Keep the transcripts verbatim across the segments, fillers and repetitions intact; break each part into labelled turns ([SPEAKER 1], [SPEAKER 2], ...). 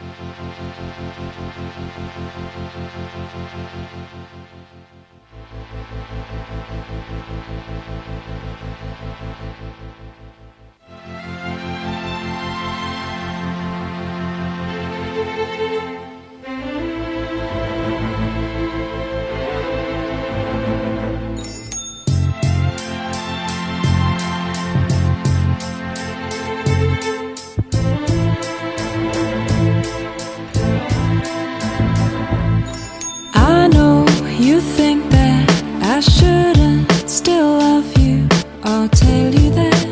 [SPEAKER 1] I know you think that I shouldn't still love you, I'll tell you that.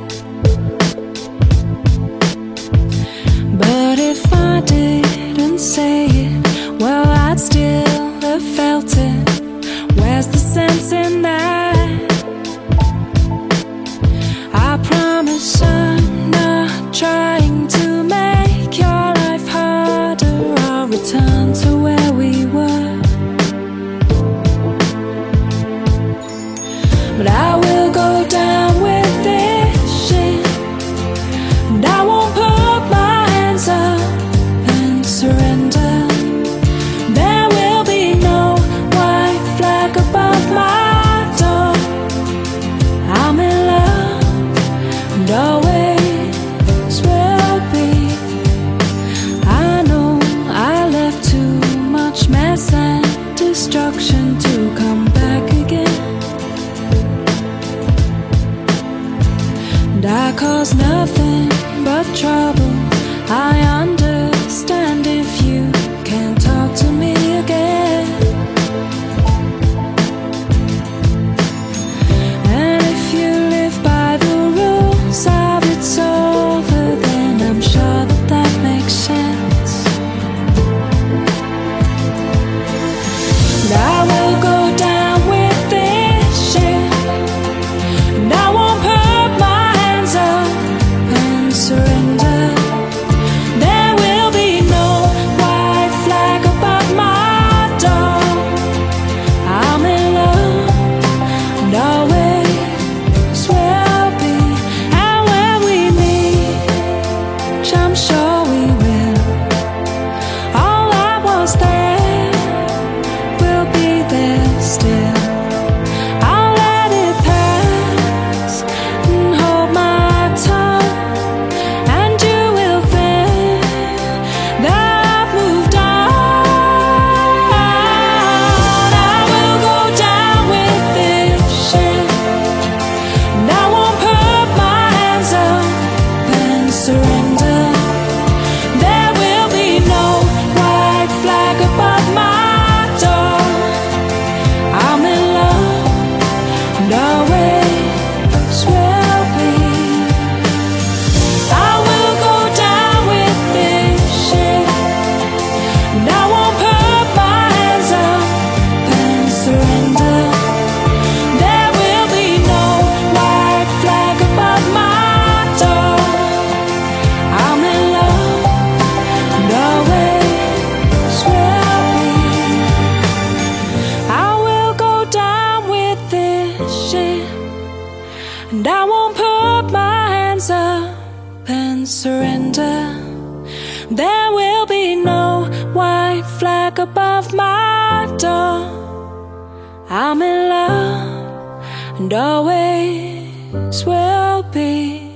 [SPEAKER 1] But if I didn't say it, well, I'd still have felt it. Where's the sense in that? I promise I'm not trying to make your life harder. I'll return to where we were. But I will go down with this shit, and I won't put my hands up and surrender. There will be no white flag above my door. I'm in love and always will be. I know I left too much mess and destruction to come back again. And I cause nothing but trouble. I understand if you can't talk to me again. And if you live by the rules of it's over, then I'm sure that that makes sense. And I will go down with this shit, and I won't put my hands up and surrender. There will be no white flag above my door. I'm in love and always will be. And when we meet, which I'm sure we will, all that was there will be there still. I'll let it pass and hold my tongue, and you will think that I've moved on. I will go down with this shit, and I won't put my hands up and surrender. There will be no white flag above my door. I'm in love and always will be. I will go down with this shit, and I won't put my hands up and surrender. There will be no white flag above my door. I'm in love and always will be. I will go down with this shit, and I won't put my hands up and surrender. There will be no white flag above my door. I'm in love and always will be.